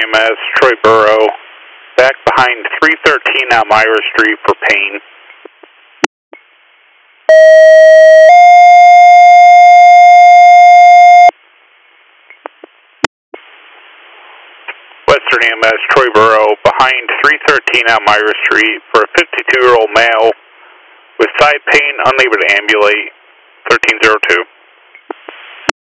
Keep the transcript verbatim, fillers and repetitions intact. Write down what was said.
E M S, Troy Borough, back behind three thirteen Elmira Street for pain. Western E M S, Troy Borough, behind three thirteen Elmira Street for a fifty-two-year-old male with side pain, unable to ambulate, thirteen oh two.